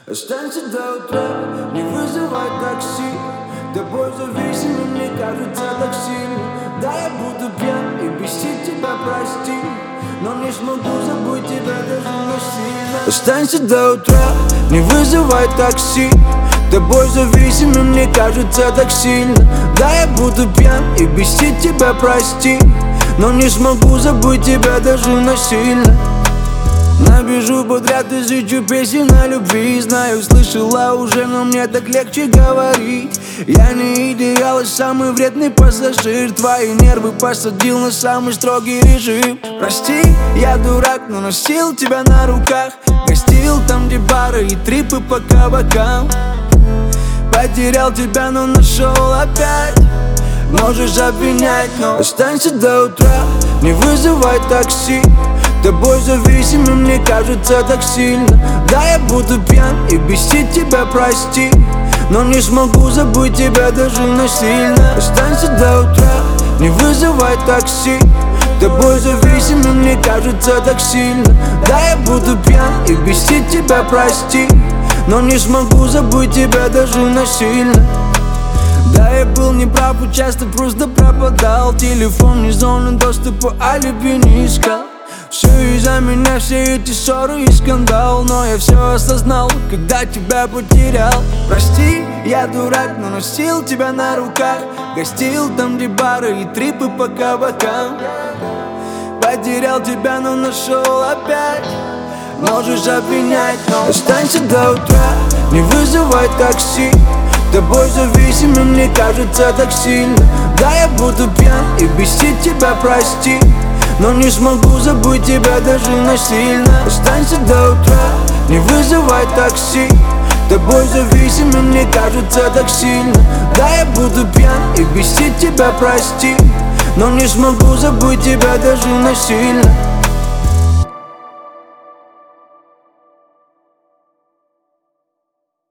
Останься до утра, не вызывай такси. Тобой зависимым мне кажется так сильно. Да, я буду пьян и бесить тебя, прости, но не смогу забыть тебя даже насильно. Останься до утра, не вызывай такси. Тобой зависимым мне кажется так сильно. Да, я буду пьян и бесить тебя, прости, но не смогу забыть тебя даже насильно. Набежу подряд тысячу песен о любви. Знаю, слышала уже, но мне так легче говорить. Я не идеал и самый вредный пассажир. Твои нервы посадил на самый строгий режим. Прости, я дурак, но носил тебя на руках. Гостил там, где бары и трипы по кабакам. Потерял тебя, но нашел опять. Можешь обвинять, но останься до утра, не вызывай такси. Тобой зависимым мне кажется так сильно. Да, я буду пьян и бесить тебя, прости, но не смогу забыть тебя даже насильно. Останься до утра, не вызывай такси. Тобой зависимым мне кажется так сильно. Да, я буду пьян и бесить тебя, прости, но не смогу забыть тебя даже насильно. Да, я был неправ и часто просто пропадал. Телефон не зона доступа, алиби не искал. Все из-за меня, все эти ссоры и скандал. Но я все осознал, когда тебя потерял. Прости, я дурак, но носил тебя на руках. Гостил там, где бары и трипы по кабакам. Потерял тебя, но нашел опять. Можешь обвинять, но останься до утра, не вызывай такси. Тобой зависимым мне кажется так сильно. Да, я буду пьян и бесить тебя, прости, но не смогу забыть тебя даже насильно. Останься до утра, не вызывай такси. Тобой зависимым мне кажется так сильно. Да, я буду пьян и бесить тебя, прости, но не смогу забыть тебя даже насильно.